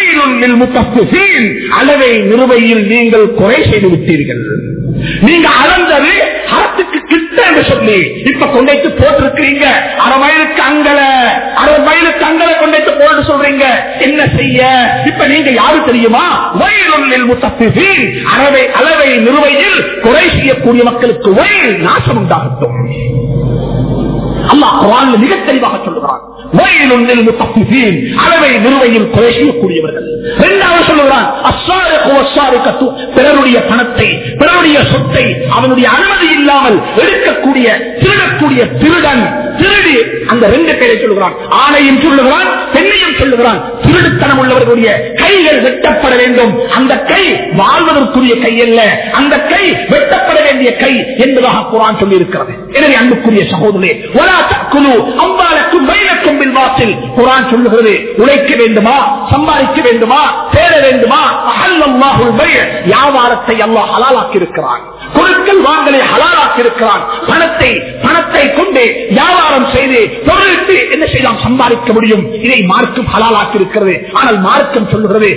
அளவை நிறுவையில் நீங்கள் குறை செய்து விட்டீர்கள். நீங்க அளந்தது ஹரத்துக்கு கிட்ட என்று சொல்லி இப்ப கொண்டைத்து போட்டிருக்கிறீங்க. அரை மைலுக்கு அங்கல, அரை மைலுக்கு அங்கல கொண்டைத்து போட்டு சொல்றீங்க. என்ன செய்ய? இப்ப நீங்க யாரு தெரியுமா? வயலுள்ளில் முத்தஃபிஃபீன், அளவை அளவை நிறுவையில் குறை செய்யக்கூடிய மக்களுக்கு வயல் நாசம் உண்டாகட்டும். அல்லாஹ் குர்ஆன்ல மிக தெளிவாக சொல்லுகிறான், வயலுள்ளில் முத்தஃபிஃபீன், அளவை நிறுவையில் குறை செய்யக்கூடியவர்கள். இரண்டாவது சொல்லுகிறான், அஸ்ஸாரிகு வஸ்ஸாரிகத்து, பிறருடைய பணத்தை, பிறருடைய சொத்தை அவனுடைய அனுமதி இல்லாமல் எடுக்கக்கூடிய திருடக்கூடிய திருடன், திருடி. அந்த ரெண்டு பேரை சொல்லுகிறான், ஆணையும் சொல்லுகிறான், பெண்ணையும் சொல்லுகிறான். திருடுத்தனம் உள்ளவர்களுடைய கைகள் வெட்டப்பட வேண்டும். அந்த கை வாழ்வதற்குரிய கை அல்ல, அந்த கை வெட்டப்பட வேண்டிய கை என்பதாக குர்ஆன் சொல்லி இருக்கிறது. எனவே அன்புக்குரிய சகோதரே, வலா தஅக்குலு அம்வாலக்கும் குர்ஆன் சொல்லுகிறது, உழைக்க வேண்டுமா, சம்பாதிக்க வேண்டுமா, தேட வேண்டுமா, வியாபாரத்தை அல்லாஹ் ஹலாலாக்கி இருக்கிறான். பொருட்கள் வாங்கலை ஹலாலாக்கி இருக்கிறான். பணத்தை பணத்தை கொண்டு வியாபாரம் செய்து பொருளுக்கு என்ன செய்யலாம், சம்பாதிக்க முடியும். இதை மார்க்கம் ஹலாலாக்கி இருக்கிறது. ஆனால் மார்க்கம் சொல்லுகிறது,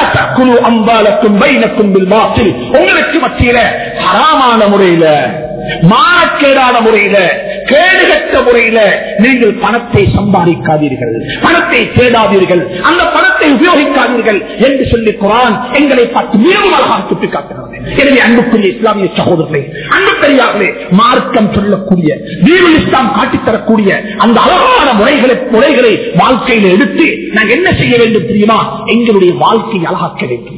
உங்களுக்கு மத்தியில ஹராமான முறையில, மானக்கேடான முறையில, கேடுகட்ட முறையில நீங்கள் பணத்தை சம்பாதிக்காதீர்கள், பணத்தை தேடாதீர்கள், அந்த பணத்தை உபயோகிக்காதீர்கள் என்று சொல்லி குர்ஆன் எங்களை பார்த்து மிகவும் அழகாக சுட்டிக்காட்டுகிறது. எனவே அன்புக்குரிய இஸ்லாமிய சகோதரர்களே, அன்பு பெரியார்களே, மார்க்கம் சொல்லக்கூடிய, தீனுல் இஸ்லாம் காட்டித்தரக்கூடிய அந்த அழகான முறைகளை முறைகளை வாழ்க்கையில எடுத்து நாங்கள் என்ன செய்ய வேண்டும் தெரியுமா? எங்களுடைய வாழ்க்கையை அழகாக்க வேண்டும்.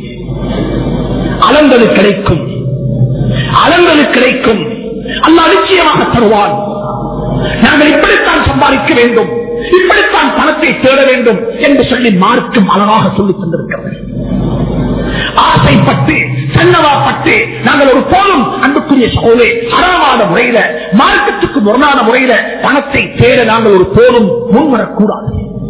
அலங்கது கிடைக்கும், அலங்கது கிடைக்கும். அல்லாஹ் நிச்சயமாக தருவான். நாங்கள் இப்படித்தான் சம்பாதிக்க வேண்டும், இப்படித்தான் பணத்தை தேட வேண்டும் என்று சொல்லி மார்க்கம் அழகாக சொல்லி தந்திருக்கிறது. ஆசைப்பட்டு சன்னவாப்பட்டு நாங்கள் ஒரு போலும் அன்புக்குரிய சகோதரே ஹராமான முறையில, மார்க்கத்துக்கு முரணான முறையில பணத்தை தேட நாங்கள் ஒரு போலும் முன்வரக்கூடாது,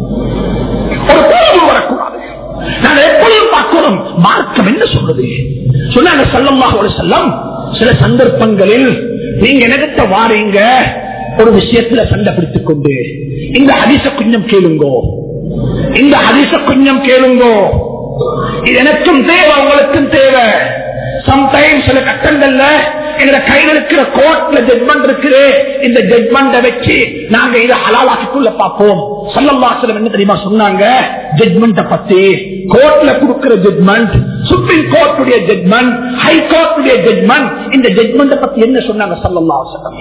ஒரு போலும் முன்வரக்கூடாது. நாங்கள் எப்பொழுதும் பார்க்கிறோம் மார்க்கம் என்ன சொல்றது. சொன்னாங்க ஸல்லல்லாஹு அலைஹி வஸல்லம், சில சந்தர்ப்பங்களில் நீங்க எனக்கிட்ட வாரீங்க ஒரு விஷயத்துல சண்டை பிடித்துக் கொண்டு, இந்த ஹதீஸ கொஞ்சம் கேளுங்கோ, இந்த ஹதீஸ கொஞ்சம் கேளுங்கோ, இது எனக்கும் தேவை, உங்களுக்கும் தேவை. சம்டைம்ஸ் சில கட்டங்கள்ல எங்க கையில் இருக்கிற கோர்ட்ல ஜட்மெண்ட் இருக்குது, இந்த ஜட்மெண்ட வச்சு நாங்க இதை ஹலாலாக்கிக்குள்ள பார்ப்போம். ஸல்லல்லாஹு அலைஹி வஸல்லம் என்ன தெரியுமா சொன்னாங்க ஜட்மெண்ட பத்தி? கோர்ட்ல கொடுக்கிற ஜட்மெண்ட், சுப்ரீம் கோர்ட்டுடைய ஜட்மெண்ட், ஹை கோர்ட்டுடைய ஜட்மெண்ட், இந்த ஜட்மெண்ட பத்தி என்ன சொன்னாங்க ஸல்லல்லாஹு அலைஹி வஸல்லம்?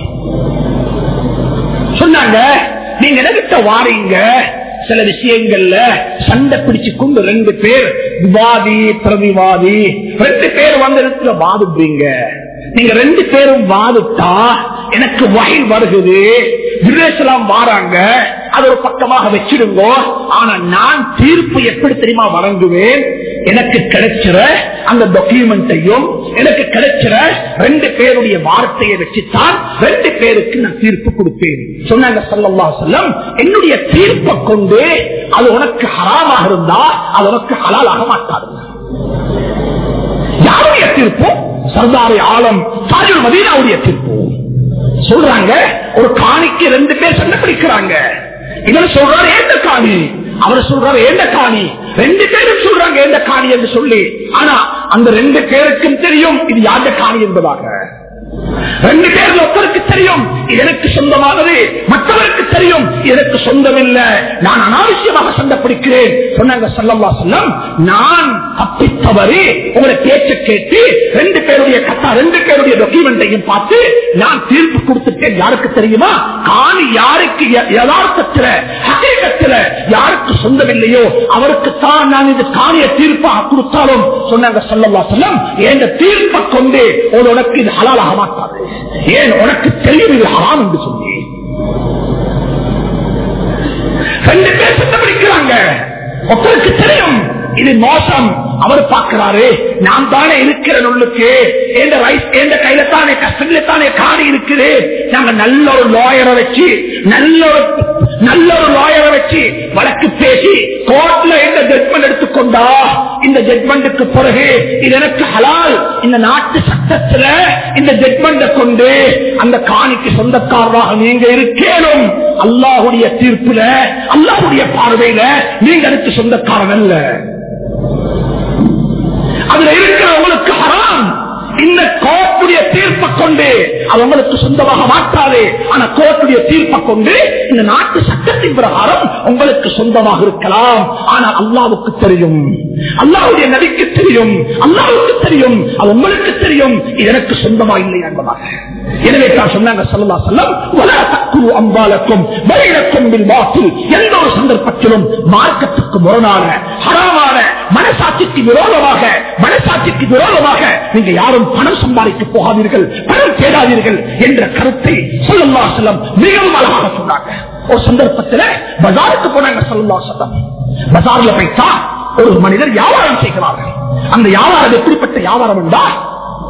சொன்னாங்க, நீங்க என்கிட்ட வாரீங்க சில விஷயங்கள்ல சண்டை பிடிச்சு கொண்டு ரெண்டு பேர் விவாதி பிரதிவாதி ரெண்டு பேர் வந்து இடத்துல வாதுறீங்க. நீங்க ரெண்டு பேரும் வாதிட்டா எனக்கு வகை வருகிறது, விரேசலாம் வாராங்க, அது ஒரு பக்கமாக வச்சிடுங்க. ஆனா நான் தீர்ப்பு எப்படி தெரியுமா வழங்குவேன்? எனக்கு கிடைச்சிற அந்த டாக்குமெண்ட்டையும் எனக்கு கிடைச்சிற ரெண்டு பேருடைய வார்த்தையை வச்சுத்தான் ரெண்டு பேருக்கு நான் தீர்ப்பு கொடுப்பேன் சொன்னாங்க ஸல்லல்லாஹு அலைஹி வஸல்லம். என்னுடைய தீர்ப்பை கொண்டு அது உனக்கு ஹராமாக இருந்தா அது உனக்கு ஹலாலாக மாட்டாது. யாருடைய தீர்ப்பு? சர்தாரி ஆலம் தாஜுல் மதீனாவுடைய தீர்ப்பு. சொல்றாங்க, ஒரு காணிக்கு ரெண்டு பேர் சண்டை பிடிக்கிறாங்க. இவர் சொல்றாரு ஏண்ட காணி, அவர் சொல்றாரு ஏண்ட காணி, ரெண்டு பேரும் சொல்றாங்க ஏண்ட காணி என்று சொல்லி. ஆனா அந்த ரெண்டு பேருக்கும் தெரியும் இது யாருடைய காணி என்பதாக. ரெண்டு பேர் ஒருத்தருக்கு தெரியும் இது எனக்கு சொந்தமானது, மற்றவருக்கு தெரியும் எனக்கு சொந்தம் இல்ல, நான் அனாவசியமாக சண்டை பிடிக்கிறேன் சொன்னாங்க ஸல்லல்லாஹு அலைஹி வஸல்லம். நான் தப்பித்தவரே உங்களை பேச்ச கேட்டு ரெண்டு பேருடைய கட்டா ரெண்டு பேருடைய டாக்குமெண்ட்டையும் பார்த்து நான் தீர்ப்பு கொடுத்துட்டேன். யாருக்கு தெரியுமா? காணி யாருக்கு யதார்த்தத்துல ஹகீகத்துல யாருக்கு சொந்தம் இல்லையோ அவருக்கு தான் நான் இது காணிய தீர்ப்பாக கொடுத்தாலும் சொன்னாங்க ஸல்லல்லாஹு அலைஹி வஸல்லம், என்ற தீர்ப்பை கொண்டு உனக்கு இது ஹலாலாக மாட்டாது. ஏன்? உனக்கு தெரியும் இது ஹராம் என்று சொல்லி. ரெண்டு பேர் சண்டை பிடிக்கிறாங்க, ஒருத்தருக்கு தெரியும் இது மோசம், அவர் பார்க்கிறாரு நான் தானே இருக்கிற நுள்ளுக்கு எந்த கையில தானே கஷ்டத்துல தானே காணி இருக்குது. நாங்க நல்ல ஒரு லாயரை வச்சு நல்ல ஒரு நல்ல ஒரு லாயரை வச்சு வழக்கு பேசி கோர்ட்ல எந்த ஜட்மெண்ட் எடுத்துக்கொண்டா இந்த ஜட்மெண்ட்டுக்கு பிறகு இது எனக்கு ஹலால், இந்த நாட்டு சட்டத்துல இந்த ஜட்மெண்ட கொண்டு அந்த காணிக்கு சொந்தக்காரராக நீங்க இருக்கேனும். அல்லாஹுடைய தீர்ப்புல அல்லாஹுடைய பார்வையில நீங்க அதுக்கு சொந்தக்காரன் அல்ல, அதுல இருக்கிற உங்களுக்கு ஹராம். இந்த கோர்ட்டுடைய தீர்ப்பை கொண்டு அது உங்களுக்கு சொந்தமாக மாட்டாது. ஆனா கோர்ட்டுடைய தீர்ப்பை கொண்டு இந்த நாட்டு சட்டத்தின் பிரகாரம் உங்களுக்கு சொந்தமாக இருக்கலாம். ஆனா அல்லாஹ்வுக்கு தெரியும், அல்லாஹ்வுடைய நபிக்கு தெரியும், அல்லாஹ்வுக்கு தெரியும், அது உங்களுக்கு தெரியும் இது எனக்கு சொந்தமா இல்லை என்பதாக. எனவே தான் சொன்னாங்க ஸல்லல்லாஹு அலைஹி வஸல்லம், வலா தக்குரு அம்வாலக்கும் பைனக்கும் பில் பாத்தில். எந்த ஒரு சந்தர்ப்பத்திலும் மார்க்கத்துக்கு முரணான ஹராமான மனசாட்சிக்கு விரோதமாக மனசாட்சிக்கு விரோதமாக நீங்க யாரும் பணம் சம்பாதிக்க போகாதீர்கள், பணம் தேடாதீர்கள் என்ற கருத்தை ஸல்லல்லாஹு அலைஹி வஸல்லம் மிகவும் அழகாக சொன்னாங்க. ஒரு சந்தர்ப்பத்தில் பஜாருக்கு போனாங்க ஸல்லல்லாஹு அலைஹி வஸல்லம். பஜார்ல போய்த்தா ஒரு மனிதர் வியாபாரம் செய்கிறார்கள். அந்த வியாபாரம் எப்படிப்பட்ட வியாபாரம் என்றால்,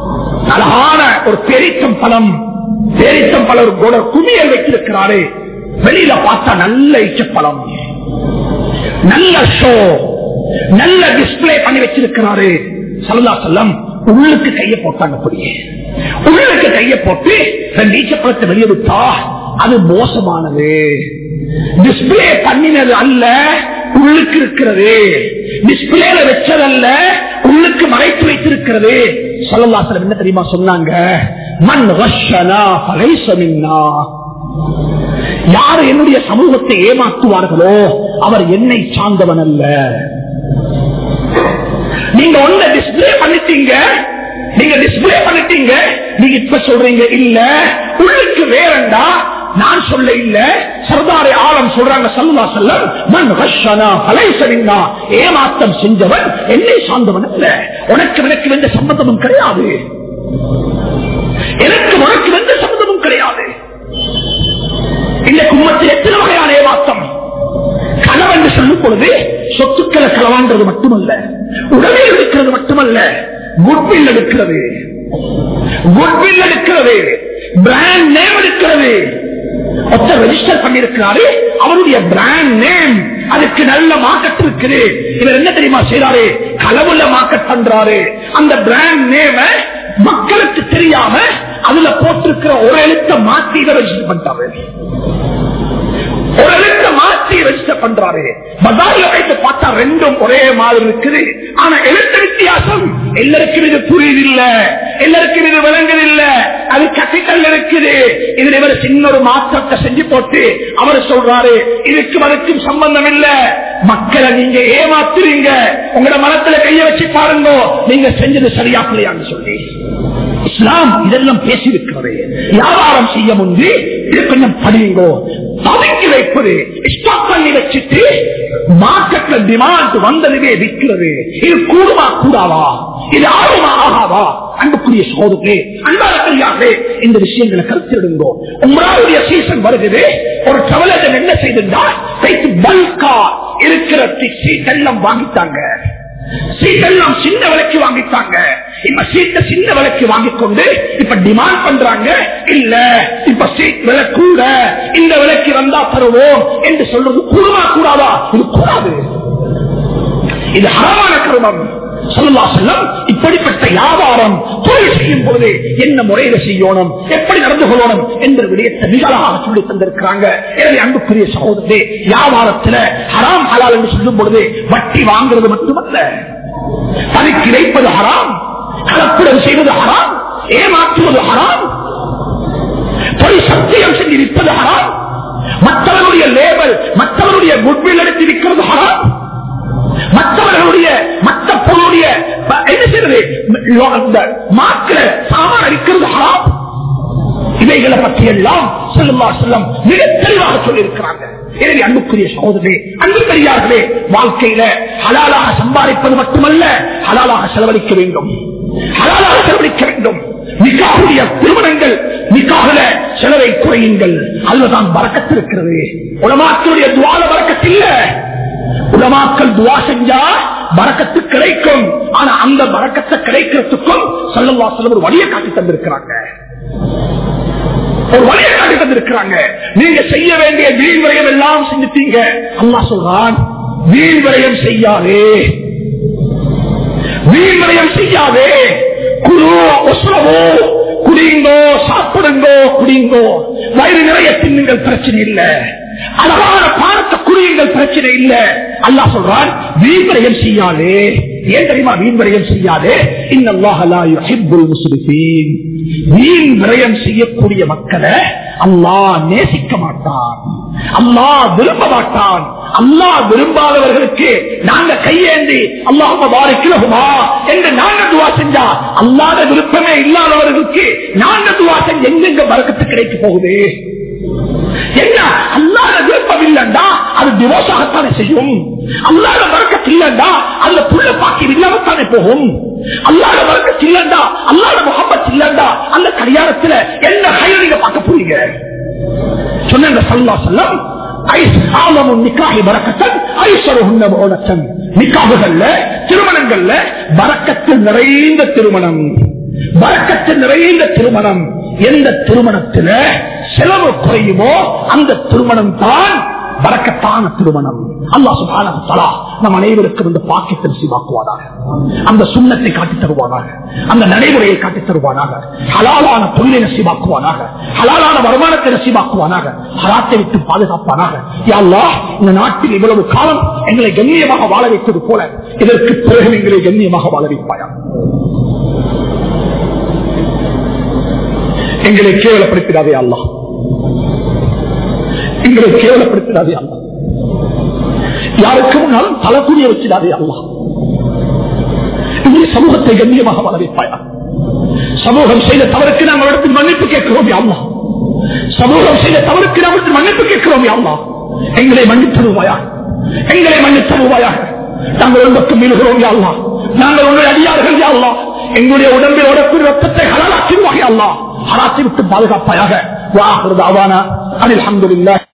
அழகான ஒரு பேரிச்சம் பழம் பேரிச்சம் பழம் குமியல் வைத்திருக்கிறாரு. வெளியில பார்த்தா நல்ல இச்சப்பழம், நல்ல ஷோ, நல்ல டிஸ்பிளே பண்ணி வச்சிருக்கிறாரு. ஸல்லல்லாஹு அலைஹி வஸல்லம் உள்ளுக்கு கையை போட்டாங்க. அப்படியே உள்ளுக்கு கையை போட்டு ரெண்டு ஈச்சப்பழத்தை வெளியெடுத்தா அது மோசமானது, டிஸ்பிளே பண்ணினது அல்ல, உள்ளுக்கு இருக்கிறது, டிஸ்பிளேல வச்சதல்ல, உள்ளுக்கு மறைத்து வைத்திருக்கிறது. ஸல்லல்லாஹு அலைஹி வஸல்லம் என்ன தெரியுமா சொன்னாங்க? மன் ரஷனா ஃபலைஸ மின்னா. யார் என்னுடைய சமூகத்தை ஏமாற்றுவார்களோ அவர் என்னை சார்ந்தவன் அல்ல. நீங்க ஒன்ன டிஸ்பிளே பண்ணிட்டீங்க, நீங்க டிஸ்பிளே பண்ணிட்டீங்க, நீங்க இப்ப சொல்றீங்க இல்ல உள்ளுக்கு வேறண்டா. நான் சொல்ல இல்ல, சர்தாரே ஆலம் சொல்றாங்க ஸல்லல்லாஹு அலைஹி வஸல்லம், மன் ரஷனா ஃபலைஸ மின்னா. ஏமாற்றம் செஞ்சவன் என்னை சார்ந்தவன் அல்ல. உனக்கு எனக்கு எந்த சம்பந்தமும் கிடையாது, எனக்கு உனக்கு எந்த சம்பந்தமும் கிடையாது. இந்த குடும்பத்தில் எத்தனை வகையான ஏமாற்றம். கனவு என்று சொல்லும் பொழுது சொத்துக்களை களவான்றது மட்டுமல்ல, உடலில் எடுக்கிறது மட்டுமல்ல, குட்வில் எடுக்கிறது, குட்வில் எடுக்கிறது, பிராண்ட் நேம் எடுக்கிறது. ஒருத்தர் ரெஜிஸ்டர் பண்ணிருக்கிறாரு, அவருடைய பிராண்ட் நேம், அதுக்கு நல்ல மார்க்கெட் இருக்குது. இவர் என்ன தெரியுமா செய்யறாரு? களவுல மார்க்கெட் பண்றாரு. அந்த பிராண்ட் நேம மக்களுக்கு தெரியாம அதுல போட்டிருக்கிற ஒரு எழுத்த மாற்றி ரெஜிஸ்டர் பண்றாரு, ஒரு எழுத்த மாற்றி ரெஜிஸ்டர் பண்றாரு. பஜார்ல வைத்து பார்த்தா ரெண்டும் ஒரே மாதிரி இருக்குது, ஆனா எழுத்து வித்தியாசம். எல்லாருக்கும் இது புரியுதில்லை, எல்லாருக்கும் இது விளங்குதில்லை. அது கேபிட்டல் இருக்குது. இதுல இவர் சின்ன ஒரு மாற்றத்தை செஞ்சு போட்டு அவர் சொல்றாரு இதுக்கும் அதுக்கும் சம்பந்தம் இல்ல. மக்களை நீங்க ஏமாத்துறீங்க, உங்களோட மனத்துல கைய வச்சு பாருங்க நீங்க செஞ்சது சரியா பிள்ளையான்னு சொல்லி. இஸ்லாம் இதெல்லாம் பேசியிருக்கிறது. வியாபாரம் செய்ய முன்பு இது கொஞ்சம் படியுங்கோ. பதுக்கி வைப்பது, ஸ்டாக் பண்ணி வச்சுட்டு மார்க்கெட்ல டிமாண்ட் வந்ததுவே விற்கிறது, இது கூடுமா கூடாவா, இது ஆகுமா ஆகாவா? அன்புக்குரிய சகோதரர்களே, அன்பாளர்களே, இந்த விஷயங்களை கருத்திடுங்கோ. உம்ராவுடைய சீசன் வருகிறது. ஒரு டிராவலர் என்ன செய்திருந்தா பல்கா இருக்கிற சீட் எல்லாம் வாங்கிட்டாங்க, சீட்டெல்லாம் சின்ன விலைக்கு வாங்கிட்டாங்க. இப்ப சீட்டை சின்ன விலைக்கு வாங்கிக் கொண்டு இப்ப டிமாண்ட் பண்றாங்க. இல்ல இப்ப சீட் விலை கூட, இந்த விலைக்கு வந்தா தருவோம் என்று சொல்றது கூடுமா கூடாதா? இது கூடாது, இது ஹராமான கர்மம். ஸல்லல்லாஹு அலைஹி வஸல்லம் இப்படிப்பட்ட வியாபாரம் தொழில் செய்யும் போது என்ன முறையில செய்யணும், எப்படி நடந்து கொள்ளணும் என்ற விடயத்தை மிகளாக சொல்லி தந்திருக்கிறாங்க. எனவே அன்புக்குரிய சகோதரே, வியாபாரத்தில் ஹராம் ஹலால் என்று சொல்லும் பொழுது வட்டி வாங்குறது மட்டுமல்ல, பதுக்கி வைப்பது ஹராம், கலப்புடன் செய்வது ஹராம், ஏமாற்றுவது ஹராம், பொய் சத்தியம் செஞ்சு விற்பது ஹராம், மற்றவருடைய லேபல், மற்றவருடைய குட்வில் எடுத்து விற்கிறது ஹராம், மற்றவர்களுடைய மற்ற பொருளுடைய என்ன செய்வது மாக்கில சாமான இருக்கிறது ஹராம். இவைகளை பற்றி எல்லாம் ஸல்லல்லாஹு அலைஹி வஸல்லம் மிக தெளிவாக சொல்லியிருக்கிறாங்க. எனவே அன்புக்குரிய சகோதரரே, அன்புக்குரியார்களே, வாழ்க்கையில ஹலாலாக சம்பாதிப்பது மட்டுமல்ல, ஹலாலாக செலவழிக்க வேண்டும், ஹலாலாக செலவழிக்க வேண்டும். நிக்காஹுடைய திருமணங்கள், நிக்காஹுல செலவை குறையுங்கள், அதுதான் பரக்கத்து இருக்கிறது. உலமாக்களுடைய துஆல பரக்கத்து இல்ல. உலமாக்கள் துஆ செஞ்சா பரக்கத்து கிடைக்கும், ஆனா அந்த பரக்கத்தை கிடைக்கிறதுக்கும் ஸல்லல்லாஹு அலைஹி வஸல்லம் ஒரு வழியை காட்டி தந்திருக்கிறாங்க, ஒரு வழியை காட்டி தந்திருக்கிறாங்க. நீங்க செய்ய வேண்டிய வீண் விரயம் எல்லாம் செஞ்சுட்டீங்க. அல்லாஹ் சொல்றான், வீண் விரயம் செய்யாதே, வீண் விரயம் செய்யாதே, குரு ஒஸ்ரவோ, குடிங்கோ, சாப்பிடுங்கோ, குடிங்கோ, வயிறு நிறைய தின்னுங்கள், பிரச்சனை இல்லை, அழகான பானத்தை குடியுங்கள், பிரச்சனை இல்லை. அல்லாஹ் சொல்றான், வீண்வரையம் செய்யாதே. ஏன் தெரியுமா வீண்வரையம் செய்யாதே? இன்னல்லாஹ லா யுஹிப்புல் முஸ்ரிஃபீன். வீண் விரயம் செய்யக்கூடிய மக்களை அல்லாஹ் நேசிக்க மாட்டான், அல்லாஹ் விரும்ப மாட்டான். அல்லாஹ் விரும்பாதவர்களுக்கு நாங்க கையேந்தி அல்லாஹும்ம பாரிக் லஹுமா என்று நாங்க துஆ செஞ்சா, அல்லாஹ்ட விருப்பமே இல்லாதவர்களுக்கு நாங்க துஆ செஞ்சு எங்கெங்க பரக்கத்து கிடைக்க போகுது? என்ன அல்லாஹ்ட விருப்பம் இல்லைண்டா அது டிவோர்ஸாகத்தானே செய்யும். அல்லாஹ்ட பரக்கத்து இல்லைண்டா அதுல புள்ள பாக்கி இல்லாமத்தானே போகும். அல்லாஹ்ட பரக்கத்து இல்லைண்டா, அல்லாஹ்ட முஹப்பத் இல்லைண்டா அந்த கல்யாணத்துல என்ன ஹைர் நீங்க பார்க்க போறீங்க? சொன்னாங்க ஸல்லல்லாஹு அலைஹி வஸல்லம், திருமணங்கள்ல பரக்கத்து நிறைந்த திருமணம், பரக்கத்து நிறைந்த திருமணம். எந்த திருமணத்தில் செலவு குறையுமோ அந்த திருமணம் தான் பரக்கத்தான திருமணம். அல்லாஹ் சுப்ஹானஹு வ தஆலா நம் அனைவருக்கும் இந்த பாக்கியத்தை நசீபாக்குவானாக. அந்த சுன்னத்தை காட்டித் தருவானாக. அந்த நடைமுறையை காட்டித் தருவானாக. ஹலாலான தொழிலை நசீபாக்குவானாக. ஹலாலான வருமானத்தை நசீபாக்குவானாக. ஹராத்தை விட்டு பாதுகாப்பானாக. யா அல்லாஹ், இந்த நாட்டில் இவ்வளவு காலம் எங்களை கண்ணியமாக வாழ வைத்தது போல இதற்கு பிறகு எங்களை கண்ணியமாக வாழ வைப்பாயா. எங்களை கேவலப்படுத்திடாதே அல்லாஹ், எங்களை கேவலப்படுத்திடாதே அல்லாஹ். யாருக்கு முன்னாலும் தலக்குடிய வச்சிடாதே அல்லாஹ். இந்த சமூகத்தை கண்ணியமாக வாழ வைப்பாயா. சமூகம் செய்த தவறுக்கு நாங்கள் இடத்தில் மன்னிப்பு கேட்கிறோம் யா அல்லாஹ். சமூகம் செய்த தவறுக்கு நாங்கள் மன்னிப்பு கேட்கிறோம் யா அல்லாஹ். எங்களை மன்னித்தருவாயா, எங்களை மன்னித்தருவாயாக. நாங்கள் உங்கள் மீறுகிறோம் யா அல்லாஹ். நாங்கள் உங்கள் அடியார்கள் யா அல்லாஹ். எங்களுடைய உடம்பில் ஓடக்கூடிய ரத்தத்தை ஹலாலாக்கிடுவாயா அல்லாஹ். ஹராத்தை விட்டு பாதுகாப்பாயாக. வா ஆகிரு தஅவானா அனில் ஹம்துலில்லாஹ்.